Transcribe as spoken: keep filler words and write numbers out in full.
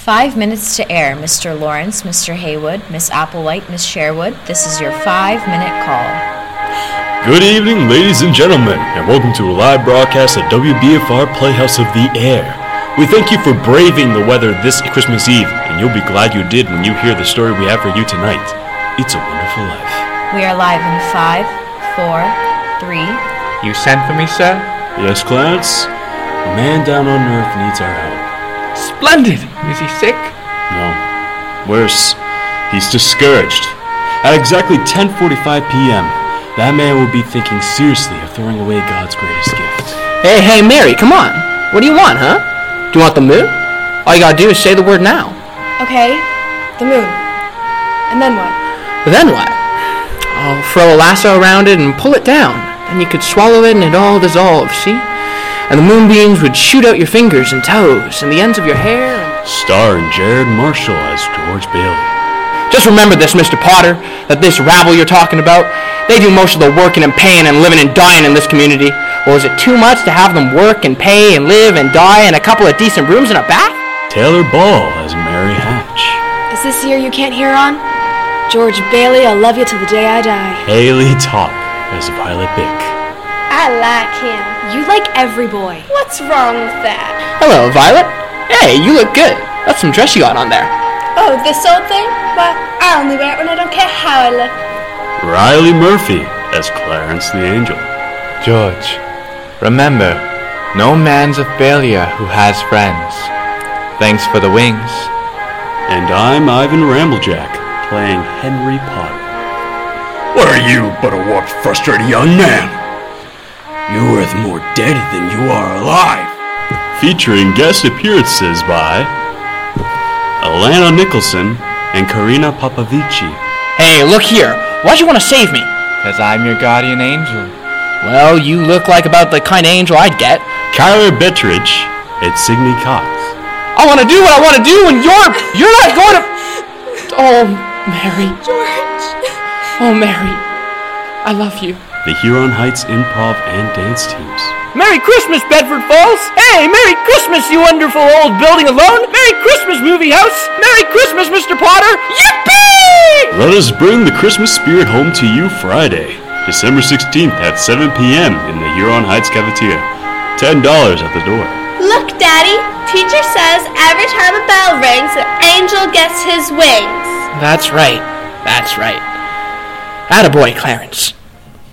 Five minutes to air. Mister Lawrence, Mister Haywood, Miss Applewhite, Miss Sherwood, this is your five-minute call. Good evening, ladies and gentlemen, and welcome to a live broadcast at W B F R Playhouse of the Air. We thank you for braving the weather this Christmas Eve, and you'll be glad you did when you hear the story we have for you tonight. It's a Wonderful Life. We are live in five, four, three. You sent for me, sir? Yes, Clarence? A man down on Earth needs our help. Splendid! Is he sick? No. Worse, he's discouraged. At exactly ten forty-five p.m., that man will be thinking seriously of throwing away God's greatest gift. Hey, hey, Mary, come on. What do you want, huh? Do you want the moon? All you gotta do is say the word now. Okay, the moon. And then what? Then what? I'll throw a lasso around it and pull it down. Then you could swallow it and it all dissolves, see? And the moonbeams would shoot out your fingers and toes and the ends of your hair. And... Starring Jared Marshall as George Bailey. Just remember this, Mister Potter, that this rabble you're talking about, they do most of the working and paying and living and dying in this community. Or is it too much to have them work and pay and live and die in a couple of decent rooms and a bath? Taylor Ball as Mary Hatch. Is this the year you can't hear on? George Bailey, I'll love you till the day I die. Haley Top as Violet Bick. I like him. You like every boy. What's wrong with that? Hello, Violet. Hey, you look good. That's some dress you got on there. Oh, this old thing? Well, I only wear it when I don't care how I look. Riley Murphy as Clarence the Angel. George, remember, no man's a failure who has friends. Thanks for the wings. And I'm Ivan Ramblejack, playing Henry Potter. What are you but a warped, frustrated young man? You're worth more dead than you are alive. Featuring guest appearances by Alana Nicholson and Karina Papavici. Hey, look here. Why'd you want to save me? Because I'm your guardian angel. Well, you look like about the kind of angel I'd get. Kyler Bettridge and Signe Cox. I want to do what I want to do, and you're you're not going to. Oh, Mary. George. Oh, Mary. I love you. The Huron Heights Improv and Dance Teams. Merry Christmas, Bedford Falls! Hey, Merry Christmas, you wonderful old building alone! Merry Christmas, movie house! Merry Christmas, Mister Potter! Yippee! Let us bring the Christmas spirit home to you Friday, December sixteenth at seven p.m. in the Huron Heights Cafeteria. ten dollars at the door. Look, Daddy. Teacher says every time a bell rings, an angel gets his wings. That's right. That's right. Attaboy, Clarence.